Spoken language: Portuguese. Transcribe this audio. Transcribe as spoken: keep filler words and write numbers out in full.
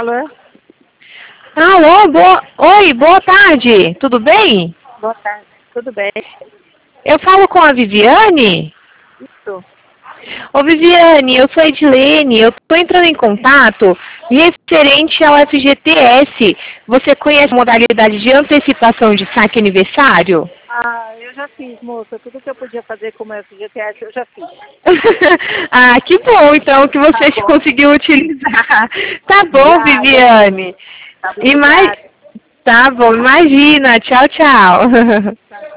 Alô? Alô, boa... Oi, boa tarde, tudo bem? Boa tarde, tudo bem? Eu falo com a Viviane? Isso. Ô Viviane, eu sou a Edilene, eu estou entrando em contato referente ao F G T S. Você conhece a modalidade de antecipação de saque aniversário? Ah, eu já fiz, moça. Tudo que eu podia fazer como F G T S eu já fiz. Ah, que bom então que Tá você bom. conseguiu utilizar. Tá bom, Já, já fiz. Viviane. Tá, E mais... obrigada. Tá bom, imagina. Tchau, tchau. Tchau.